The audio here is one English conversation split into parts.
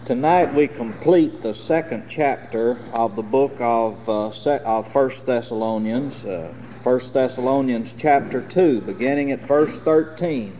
Tonight we complete the second chapter of the book of 1 Thessalonians, 1 Thessalonians chapter 2, beginning at verse 13.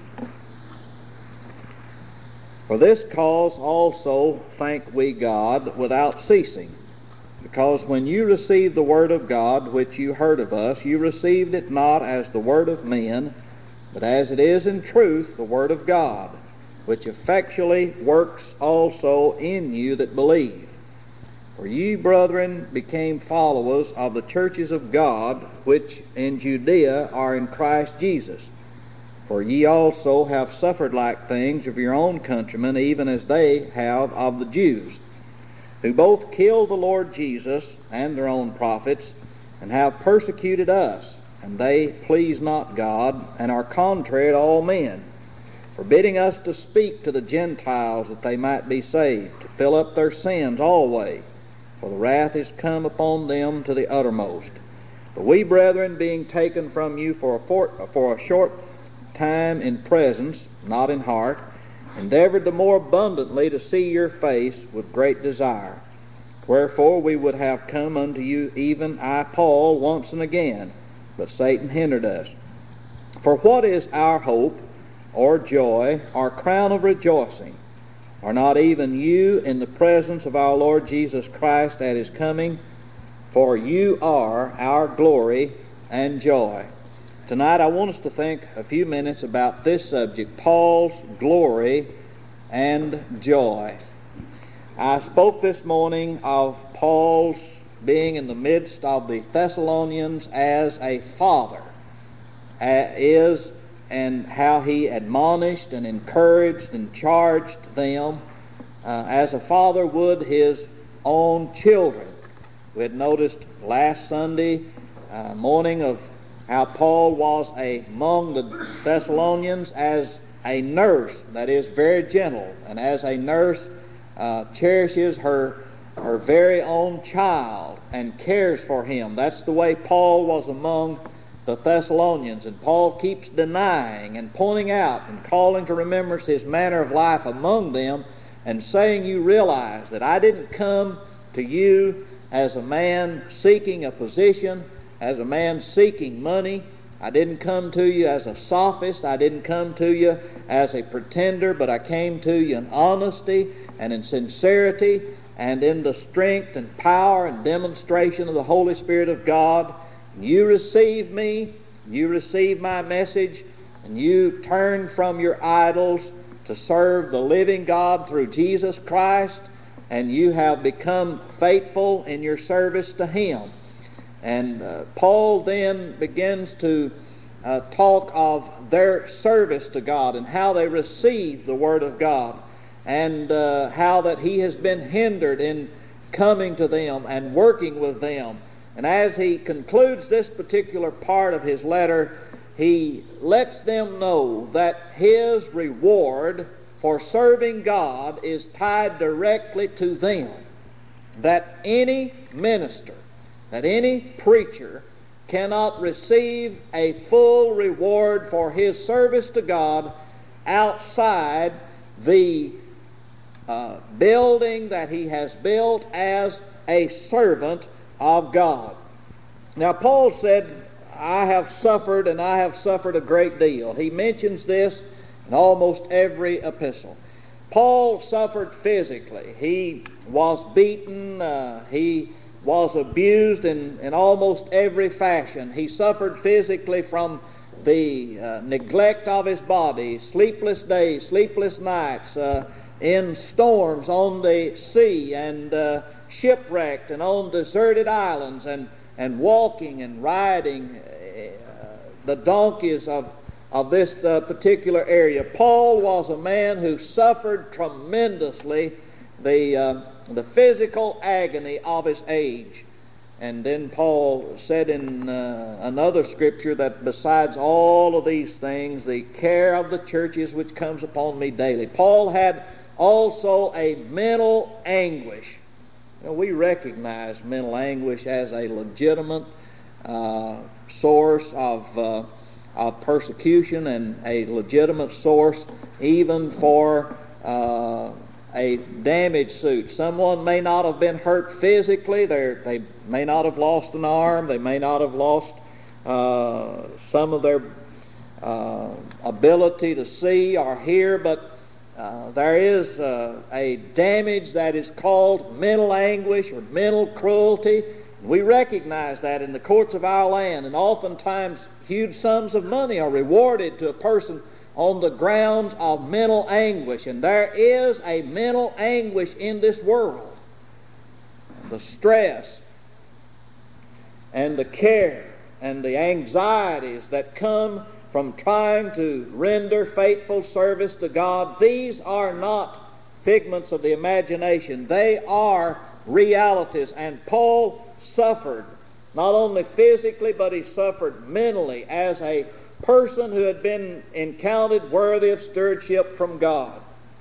For this cause also thank we God without ceasing, because when you received the word of God which you heard of us, you received it not as the word of men, but as it is in truth the word of God, which effectually works also in you that believe. For ye, brethren, became followers of the churches of God, which in Judea are in Christ Jesus. For ye also have suffered like things of your own countrymen, even as they have of the Jews, who both killed the Lord Jesus and their own prophets, and have persecuted us, and they please not God, and are contrary to all men, forbidding us to speak to the Gentiles that they might be saved, to fill up their sins always, for the wrath is come upon them to the uttermost. But we, brethren, being taken from you for a short time in presence, not in heart, endeavored the more abundantly to see your face with great desire. Wherefore we would have come unto you, even I, Paul, once and again, but Satan hindered us. For what is our hope, or joy, or crown of rejoicing? Are not even you in the presence of our Lord Jesus Christ at his coming? For you are our glory and joy. Tonight I want us to think a few minutes about this subject, Paul's glory and joy. I spoke this morning of Paul's being in the midst of the Thessalonians as a father and how he admonished and encouraged and charged them as a father would his own children. We had noticed last Sunday morning of how Paul was among the Thessalonians as a nurse that is very gentle, and as a nurse cherishes her very own child and cares for him. That's the way Paul was among the Thessalonians, and Paul keeps denying and pointing out and calling to remembrance his manner of life among them, and saying, you realize that I didn't come to you as a man seeking a position, as a man seeking money. I didn't come to you as a sophist. I didn't come to you as a pretender, but I came to you in honesty and in sincerity and in the strength and power and demonstration of the Holy Spirit of God. You received me, you received my message, and you turned from your idols to serve the living God through Jesus Christ, and you have become faithful in your service to him. And Paul then begins to talk of their service to God and how they received the Word of God, and how that he has been hindered in coming to them and working with them. And as he concludes this particular part of his letter, he lets them know that his reward for serving God is tied directly to them. That any minister, that any preacher cannot receive a full reward for his service to God outside the building that he has built as a servant of God. Now Paul said, I have suffered, and I have suffered a great deal. He mentions this in almost every epistle. Paul suffered physically. He was beaten. He was abused in almost every fashion. He suffered physically from the neglect of his body, sleepless days, sleepless nights, in storms on the sea, and shipwrecked and on deserted islands, and walking and riding the donkeys of this particular area. Paul was a man who suffered tremendously the physical agony of his age. And then Paul said in another scripture that besides all of these things, the care of the churches which comes upon me daily. Paul had also a mental anguish. You know, we recognize mental anguish as a legitimate source of persecution, and a legitimate source even for a damaged suit. Someone may not have been hurt physically. They may not have lost an arm. They may not have lost some of their ability to see or hear, but there is a damage that is called mental anguish or mental cruelty. We recognize that in the courts of our land, and oftentimes huge sums of money are rewarded to a person on the grounds of mental anguish. And there is a mental anguish in this world. The stress and the care and the anxieties that come from trying to render faithful service to God, these are not figments of the imagination. They are realities. And Paul suffered, not only physically, but he suffered mentally as a person who had been encountered worthy of stewardship from God.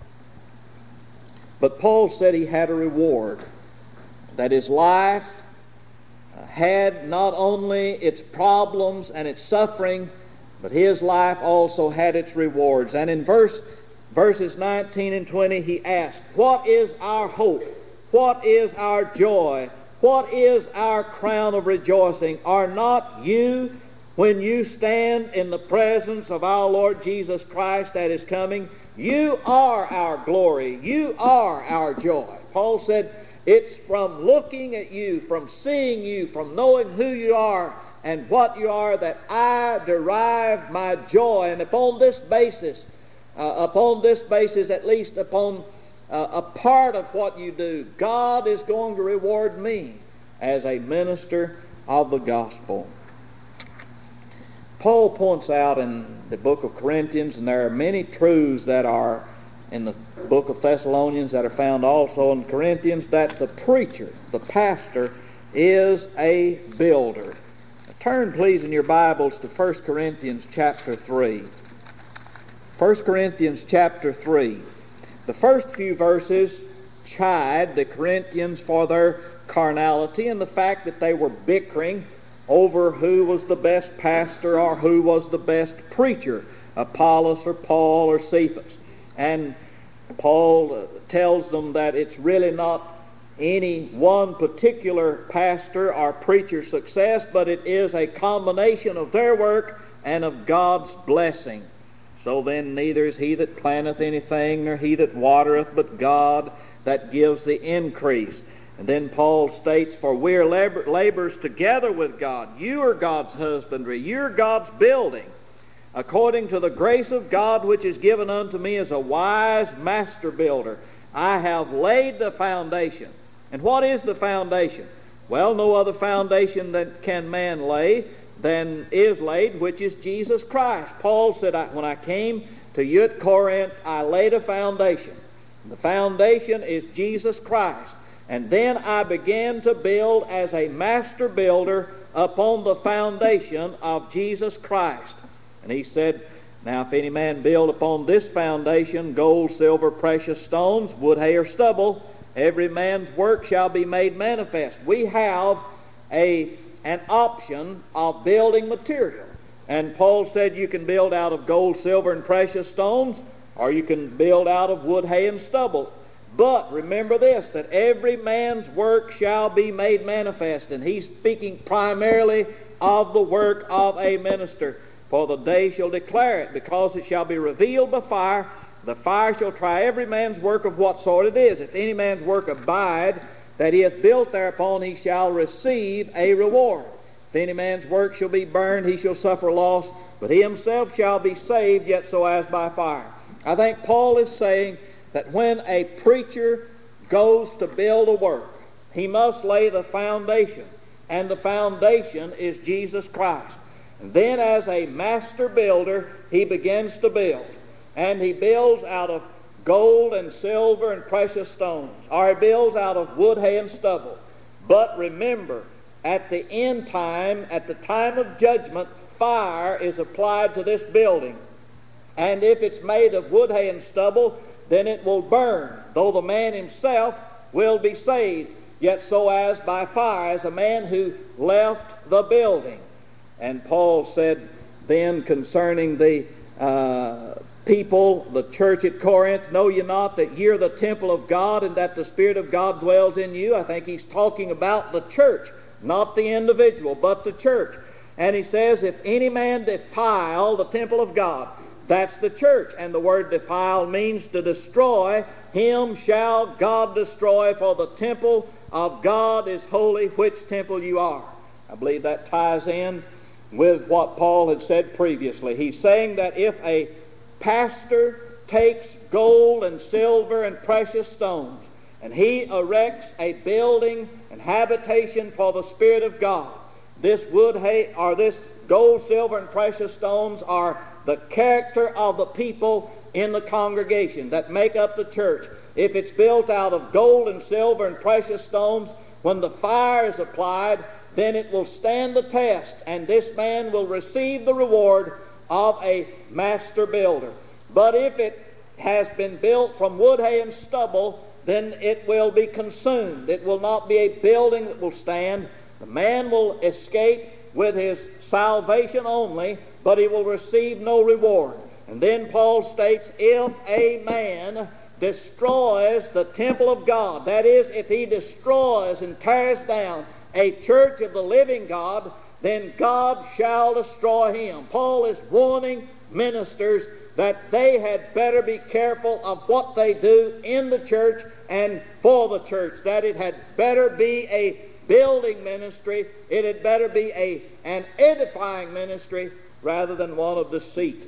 But Paul said he had a reward, that his life had not only its problems and its suffering, but his life also had its rewards. And in verses 19 and 20 he asked, what is our hope? What is our joy? What is our crown of rejoicing? Are not you, when you stand in the presence of our Lord Jesus Christ at His coming, you are our glory, you are our joy. Paul said, it's from looking at you, from seeing you, from knowing who you are and what you are, that I derive my joy. And upon this basis, at least upon a part of what you do, God is going to reward me as a minister of the gospel. Paul points out in the book of Corinthians, and there are many truths that are in the book of Thessalonians that are found also in Corinthians, that the preacher, the pastor, is a builder. Turn please in your Bibles to 1 Corinthians chapter 3. 1 Corinthians chapter 3. The first few verses chide the Corinthians for their carnality and the fact that they were bickering over who was the best pastor or who was the best preacher, Apollos or Paul or Cephas. And Paul tells them that it's really not any one particular pastor or preacher's success, but it is a combination of their work and of God's blessing. So then neither is he that planteth anything, nor he that watereth, but God that gives the increase. And then Paul states, for we are laborers together with God. You are God's husbandry, you are God's building, according to the grace of God which is given unto me as a wise master builder. I have laid the foundation. And what is the foundation? Well, no other foundation that can man lay than is laid, which is Jesus Christ. Paul said, when I came to you at Corinth, I laid a foundation. The foundation is Jesus Christ. And then I began to build as a master builder upon the foundation of Jesus Christ. And he said, now if any man build upon this foundation gold, silver, precious stones, wood, hay, or stubble, every man's work shall be made manifest. We have an option of building material. And Paul said you can build out of gold, silver, and precious stones, or you can build out of wood, hay, and stubble. But remember this, that every man's work shall be made manifest. And he's speaking primarily of the work of a minister. For the day shall declare it, because it shall be revealed by fire. The fire shall try every man's work of what sort it is. If any man's work abide, that he hath built thereupon, he shall receive a reward. If any man's work shall be burned, he shall suffer loss, but he himself shall be saved, yet so as by fire. I think Paul is saying that when a preacher goes to build a work, he must lay the foundation, and the foundation is Jesus Christ. And then as a master builder, he begins to build. And he builds out of gold and silver and precious stones, or he builds out of wood, hay, and stubble. But remember, at the end time, at the time of judgment, fire is applied to this building. And if it's made of wood, hay, and stubble, then it will burn, though the man himself will be saved, yet so as by fire, as a man who left the building. And Paul said then concerning the people, the church at Corinth, know ye not that ye are the temple of God and that the Spirit of God dwells in you? I think he's talking about the church, not the individual, but the church. And he says, if any man defile the temple of God, that's the church. And the word defile means to destroy. Him shall God destroy, for the temple of God is holy, which temple you are. I believe that ties in with what Paul had said previously. He's saying that if a pastor takes gold and silver and precious stones, and he erects a building and habitation for the Spirit of God, this gold, silver, and precious stones are the character of the people in the congregation that make up the church. If it's built out of gold and silver and precious stones, when the fire is applied, then it will stand the test, and this man will receive the reward of a master builder. But if it has been built from wood, hay, and stubble, then it will be consumed. It will not be a building that will stand. The man will escape with his salvation only, but he will receive no reward. And then Paul states, if a man destroys the temple of God, that is, if he destroys and tears down a church of the living God, then God shall destroy him. Paul is warning ministers that they had better be careful of what they do in the church and for the church, that it had better be a building ministry, it had better be an edifying ministry rather than one of deceit.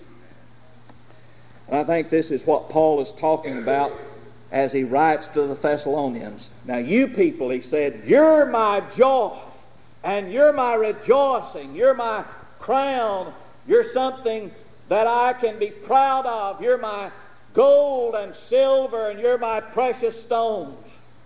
And I think this is what Paul is talking about as he writes to the Thessalonians. Now you people, he said, you're my joy and you're my rejoicing, you're my crown, you're something that I can be proud of, you're my gold and silver and you're my precious stones.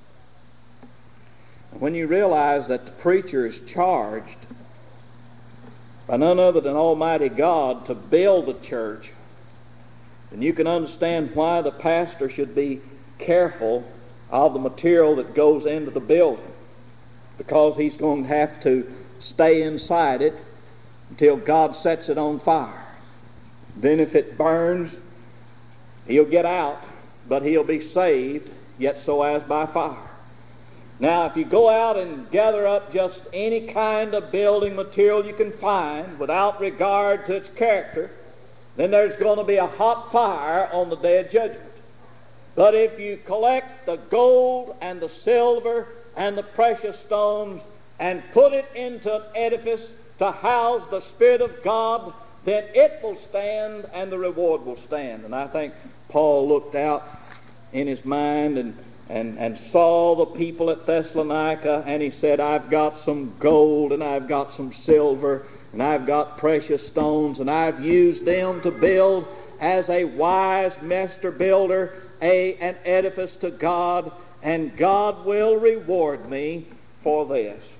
When you realize that the preacher is charged by none other than Almighty God to build the church, then you can understand why the pastor should be careful of the material that goes into the building, because he's going to have to stay inside it until God sets it on fire. Then if it burns, he'll get out, but he'll be saved, yet so as by fire. Now, if you go out and gather up just any kind of building material you can find without regard to its character, then there's going to be a hot fire on the day of judgment. But if you collect the gold and the silver and the precious stones and put it into an edifice to house the Spirit of God, then it will stand and the reward will stand. And I think Paul looked out in his mind and saw the people at Thessalonica, and he said, I've got some gold and I've got some silver and I've got precious stones, and I've used them to build as a wise master builder an edifice to God, and God will reward me for this.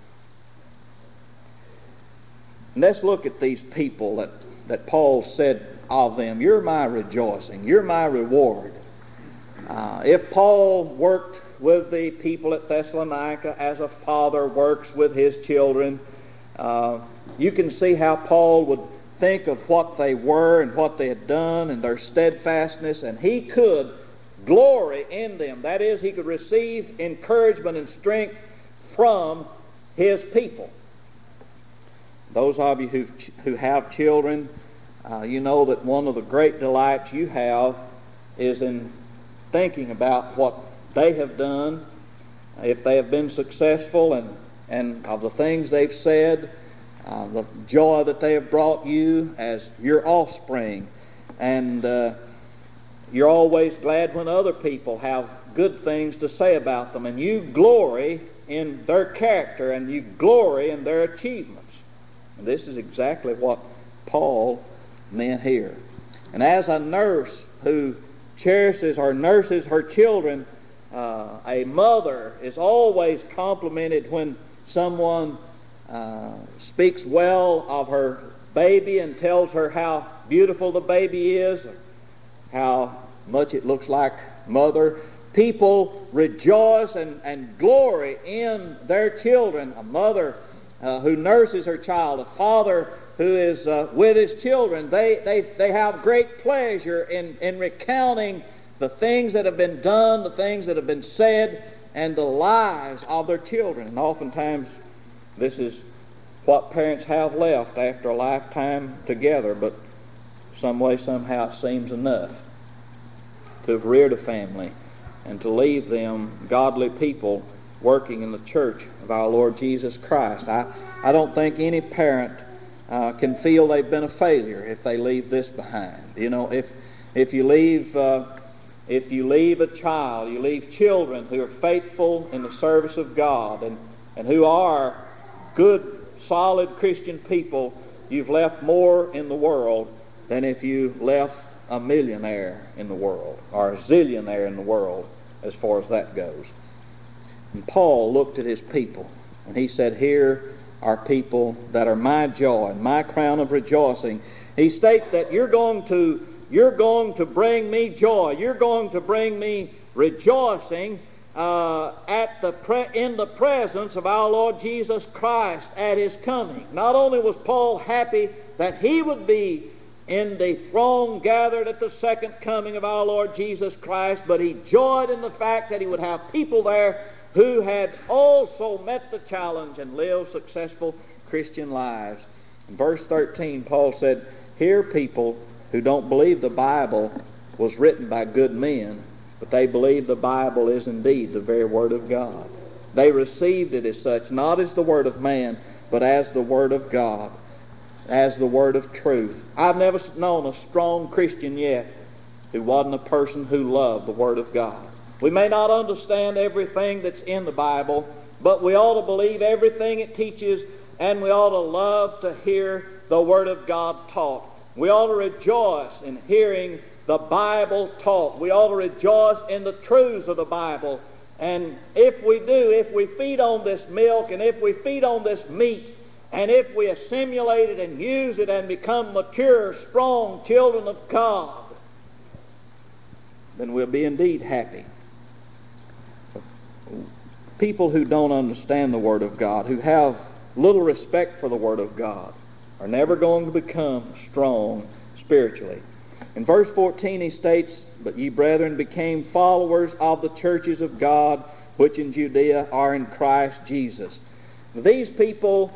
And let's look at these people that Paul said of them, you're my rejoicing, you're my reward. If Paul worked with the people at Thessalonica as a father works with his children, you can see how Paul would think of what they were and what they had done and their steadfastness, and he could glory in them. That is, he could receive encouragement and strength from his people. Those of you who have children, you know that one of the great delights you have is in thinking about what they have done, if they have been successful, and of the things they've said, the joy that they have brought you as your offspring. And you're always glad when other people have good things to say about them, and you glory in their character and you glory in their achievements. And this is exactly what Paul meant here. And as a nurse who cherishes or nurses her children, a mother is always complimented when someone speaks well of her baby and tells her how beautiful the baby is, or how much it looks like mother. People rejoice and glory in their children. A mother who nurses her child, a father who is with his children, they have great pleasure in recounting the things that have been done, the things that have been said, and the lives of their children. And oftentimes this is what parents have left after a lifetime together, but some way, somehow it seems enough to have reared a family and to leave them godly people working in the church of our Lord Jesus Christ. I don't think any parent can feel they've been a failure if they leave this behind. You know, if you leave a child, you leave children who are faithful in the service of God and who are good, solid Christian people, you've left more in the world than if you left a millionaire in the world or a zillionaire in the world, as far as that goes. And Paul looked at his people and he said, here are people that are my joy and my crown of rejoicing. He states that you're going to bring me joy. You're going to bring me rejoicing in the presence of our Lord Jesus Christ at His coming. Not only was Paul happy that he would be in the throne gathered at the second coming of our Lord Jesus Christ, but he joyed in the fact that he would have people there who had also met the challenge and lived successful Christian lives. In verse 13, Paul said, here are people who don't believe the Bible was written by good men, but they believe the Bible is indeed the very Word of God. They received it as such, not as the Word of man, but as the Word of God, as the Word of truth. I've never known a strong Christian yet who wasn't a person who loved the Word of God. We may not understand everything that's in the Bible, but we ought to believe everything it teaches, and we ought to love to hear the Word of God taught. We ought to rejoice in hearing the Bible taught. We ought to rejoice in the truths of the Bible. And if we do, if we feed on this milk and if we feed on this meat, and if we assimilate it and use it and become mature, strong children of God, then we'll be indeed happy. People who don't understand the Word of God, who have little respect for the Word of God, are never going to become strong spiritually. In verse 14 he states, but ye brethren became followers of the churches of God which in Judea are in Christ Jesus. These people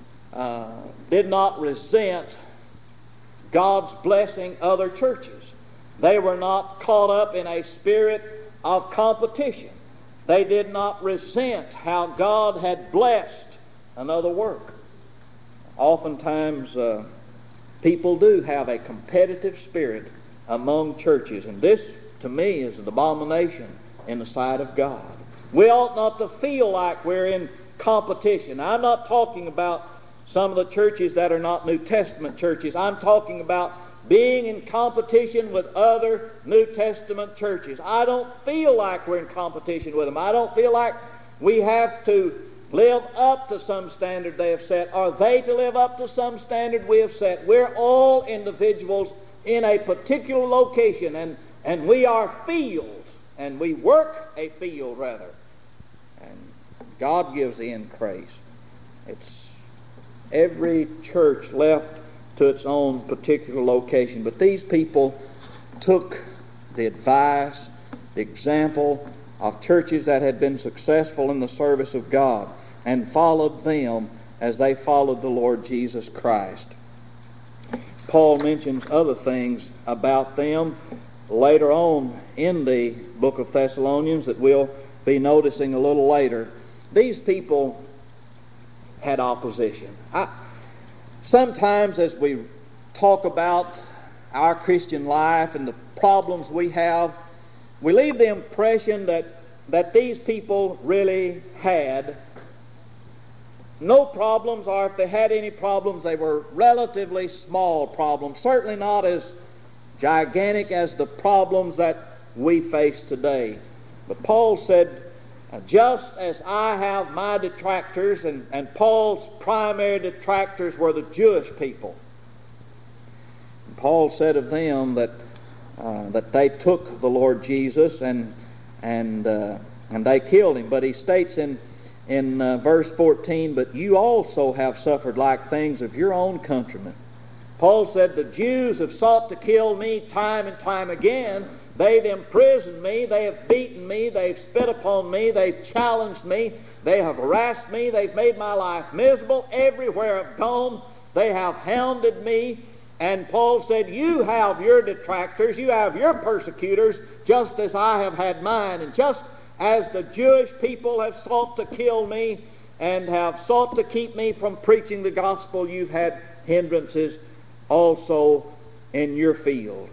did not resent God's blessing other churches. They were not caught up in a spirit of competition. They did not resent how God had blessed another work. Oftentimes people do have a competitive spirit among churches, and this to me is an abomination in the sight of God. We ought not to feel like we're in competition. I'm not talking about some of the churches that are not New Testament churches. I'm talking about being in competition with other New Testament churches. I don't feel like we're in competition with them. I don't feel like we have to live up to some standard they have set. Are they to live up to some standard we have set? We're all individuals in a particular location, and we are fields, and we work a field rather. And God gives the increase. It's every church left to its own particular location. But these people took the advice, the example of churches that had been successful in the service of God and followed them as they followed the Lord Jesus Christ. Paul mentions other things about them later on in the book of Thessalonians that we'll be noticing a little later. These people had opposition. Sometimes as we talk about our Christian life and the problems we have, we leave the impression that these people really had no problems, or if they had any problems, they were relatively small problems, certainly not as gigantic as the problems that we face today. But Paul said, just as I have my detractors, and Paul's primary detractors were the Jewish people. And Paul said of them that they took the Lord Jesus and they killed him. But he states in in verse 14, but you also have suffered like things of your own countrymen. Paul said, the Jews have sought to kill me time and time again. They've imprisoned me, they have beaten me, they've spit upon me, they've challenged me, they have harassed me, they've made my life miserable. Everywhere I've gone, they have hounded me. And Paul said, you have your detractors, you have your persecutors, just as I have had mine. And just as the Jewish people have sought to kill me and have sought to keep me from preaching the gospel, you've had hindrances also in your field.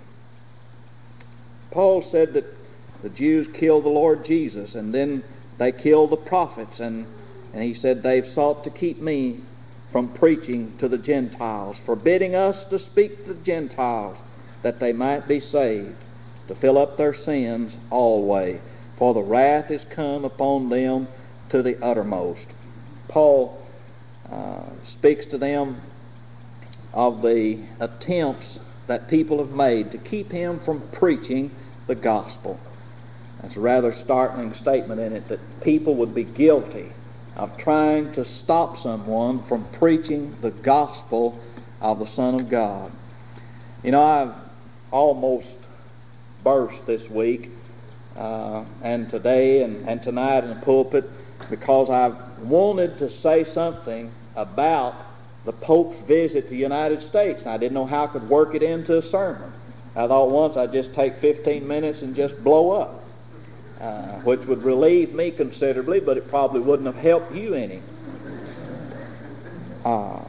Paul said that the Jews killed the Lord Jesus, and then they killed the prophets, and he said they've sought to keep me from preaching to the Gentiles, forbidding us to speak to the Gentiles that they might be saved, to fill up their sins always, for the wrath is come upon them to the uttermost. Paul speaks to them of the attempts that people have made to keep him from preaching the gospel. That's a rather startling statement in it, that people would be guilty of trying to stop someone from preaching the gospel of the Son of God. You know, I've almost burst this week and today and tonight in the pulpit because I've wanted to say something about the Pope's visit to the United States. And I didn't know how I could work it into a sermon. I thought once I'd just take 15 minutes and just blow up, which would relieve me considerably, but it probably wouldn't have helped you any. I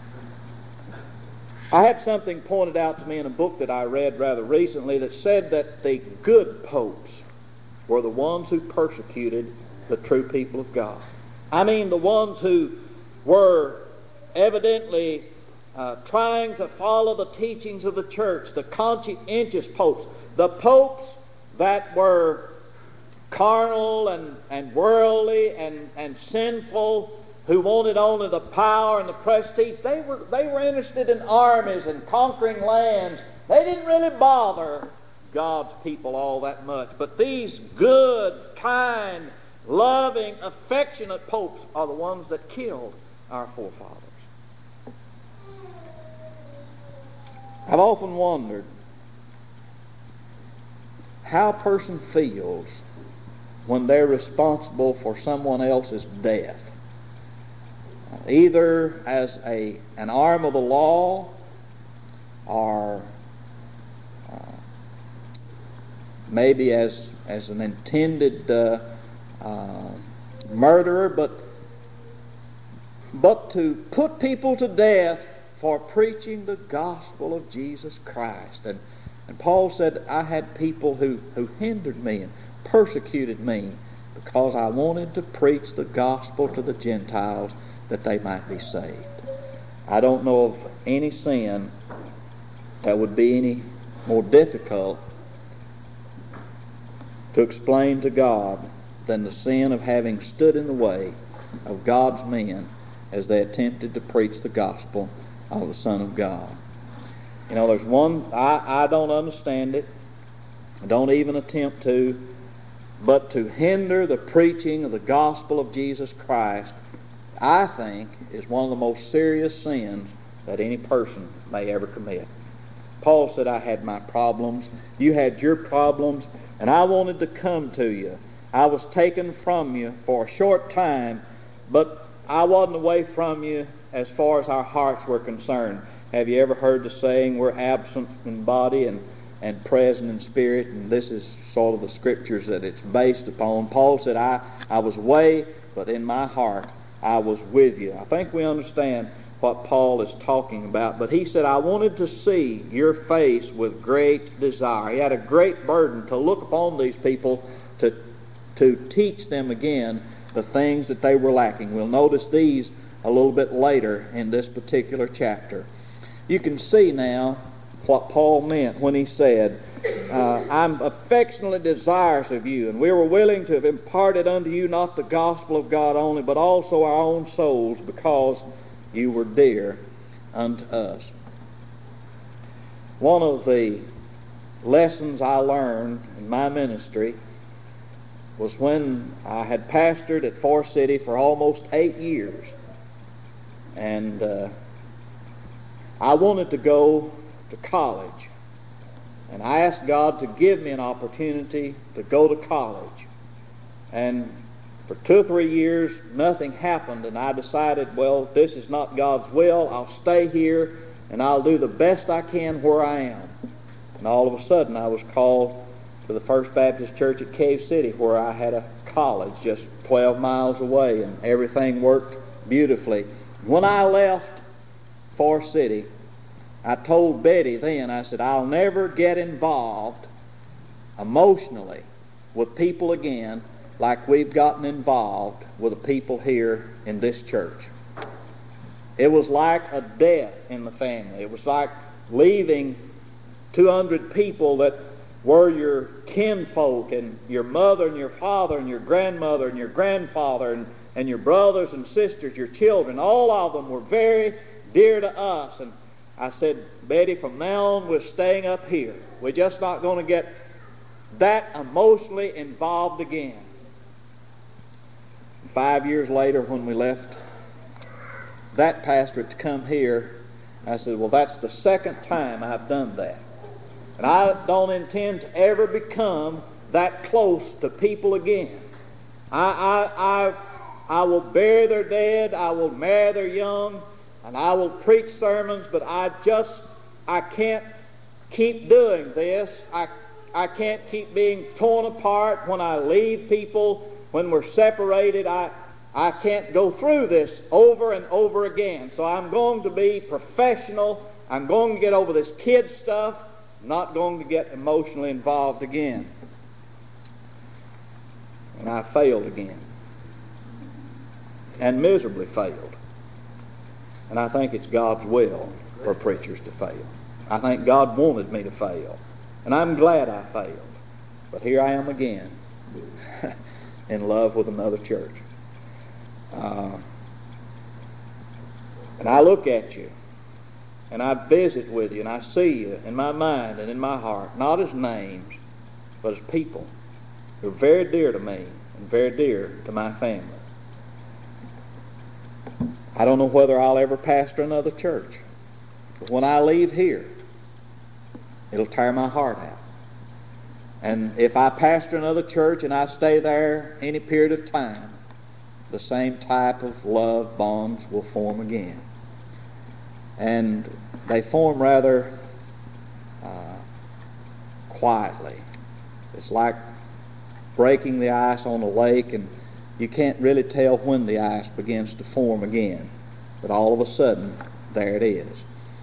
had something pointed out to me in a book that I read rather recently that said that the good popes were the ones who persecuted the true people of God. I mean, the ones who were evidently trying to follow the teachings of the church, the conscientious popes, the popes that were carnal and worldly and sinful, who wanted only the power and the prestige. They were interested in armies and conquering lands. They didn't really bother God's people all that much. But these good, kind, loving, affectionate popes are the ones that killed our forefathers. I've often wondered how a person feels when they're responsible for someone else's death, either as an arm of the law or maybe as an intended murderer, but to put people to death for preaching the gospel of Jesus Christ. And Paul said, I had people who hindered me and persecuted me because I wanted to preach the gospel to the Gentiles that they might be saved. I don't know of any sin that would be any more difficult to explain to God than the sin of having stood in the way of God's men as they attempted to preach the gospel of the Son of God. You know, there's one, I don't understand it. I don't even attempt to. But to hinder the preaching of the gospel of Jesus Christ, I think, is one of the most serious sins that any person may ever commit. Paul said, I had my problems, you had your problems, and I wanted to come to you. I was taken from you for a short time, but I wasn't away from you as far as our hearts were concerned. Have you ever heard the saying, we're absent in body and present in spirit? And this is sort of the scriptures that it's based upon. Paul said, I was away, but in my heart I was with you. I think we understand what Paul is talking about. But he said, I wanted to see your face with great desire. He had a great burden to look upon these people, to teach them again the things that they were lacking. We'll notice these a little bit later in this particular chapter. You can see now what Paul meant when he said, I'm affectionately desirous of you, and we were willing to have imparted unto you not the gospel of God only, but also our own souls, because you were dear unto us. One of the lessons I learned in my ministry was when I had pastored at Forest City for almost 8 years. And I wanted to go to college. And I asked God to give me an opportunity to go to college. And for 2 or 3 years, nothing happened, and I decided, well, this is not God's will. I'll stay here, and I'll do the best I can where I am. And all of a sudden, I was called to the First Baptist Church at Cave City, where I had a college just 12 miles away, and everything worked beautifully. When I left Forest City, I told Betty then, I said, I'll never get involved emotionally with people again like we've gotten involved with the people here in this church. It was like a death in the family. It was like leaving 200 people that were your kinfolk, and your mother and your father and your grandmother and your grandfather and your brothers and sisters, your children. All of them were very dear to us. And I said, Betty, from now on we're staying up here. We're just not going to get that emotionally involved again. 5 years later, when we left that pastorate to come here, I said, well, that's the second time I've done that. And I don't intend to ever become that close to people again. I will bury their dead, I will marry their young, and I will preach sermons, but I can't keep doing this. I can't keep being torn apart when I leave people, when we're separated. I can't go through this over and over again. So I'm going to be professional. I'm going to get over this kid stuff. I'm not going to get emotionally involved again. And I failed again. And miserably failed. And I think it's God's will for preachers to fail. I think God wanted me to fail. And I'm glad I failed. But here I am again, in love with another church. And I look at you, and I visit with you, and I see you in my mind and in my heart, not as names, but as people who are very dear to me and very dear to my family. I don't know whether I'll ever pastor another church, but when I leave here, it'll tear my heart out. And if I pastor another church and I stay there any period of time, the same type of love bonds will form again. And they form rather quietly. It's like breaking the ice on a lake, and you can't really tell when the ice begins to form again. But all of a sudden, there it is.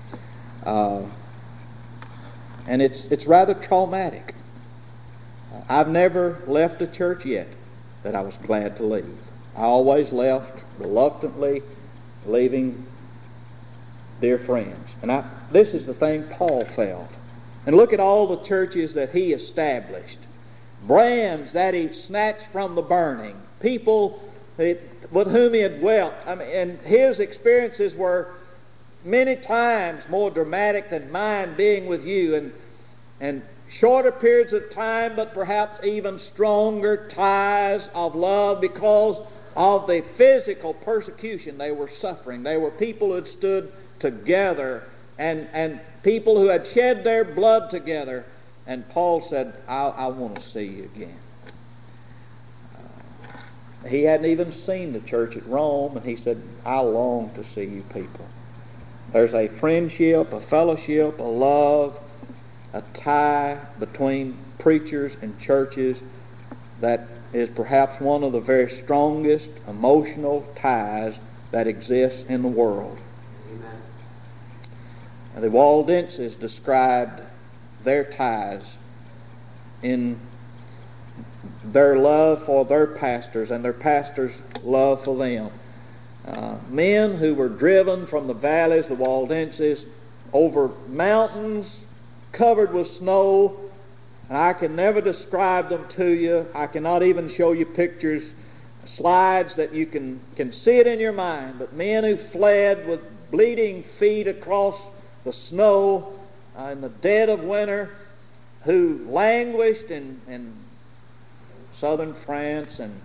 And it's rather traumatic. I've never left a church yet that I was glad to leave. I always left reluctantly, leaving dear friends. And this is the thing Paul felt. And look at all the churches that he established. Brands that he snatched from the burning. People with whom he had wept. And his experiences were many times more dramatic than mine being with you. And shorter periods of time, but perhaps even stronger ties of love because of the physical persecution they were suffering. They were people who had stood together and people who had shed their blood together. And Paul said, I want to see you again. He hadn't even seen the church at Rome, and he said, I long to see you people. There's a friendship, a fellowship, a love, a tie between preachers and churches that is perhaps one of the very strongest emotional ties that exists in the world. Amen. And the Waldenses described their ties in their love for their pastors and their pastors' love for them. Men who were driven from the valleys, the Waldenses, over mountains covered with snow. And I can never describe them to you. I cannot even show you pictures, slides that you can see it in your mind. But men who fled with bleeding feet across the snow in the dead of winter, who languished and southern France and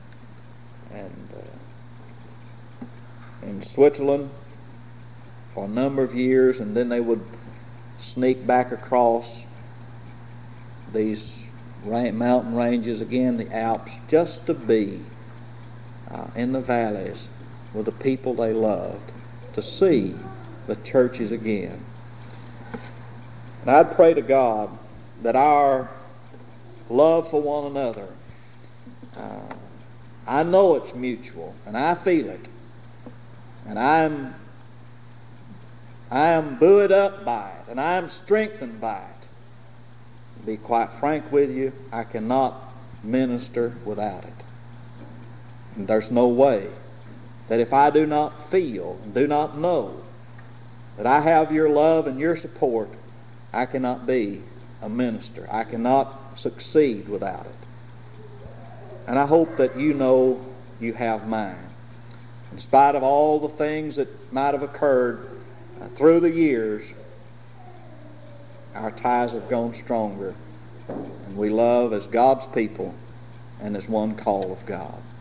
in Switzerland for a number of years, and then they would sneak back across these mountain ranges, again the Alps, just to be in the valleys with the people they loved, to see the churches again. And I'd pray to God that our love for one another, I know it's mutual, and I feel it, and I am buoyed up by it, and I am strengthened by it. To be quite frank with you, I cannot minister without it. And there's no way that if I do not feel and do not know that I have your love and your support, I cannot be a minister. I cannot succeed without it. And I hope that you know you have mine. In spite of all the things that might have occurred through the years, our ties have grown stronger, and we love as God's people and as one call of God.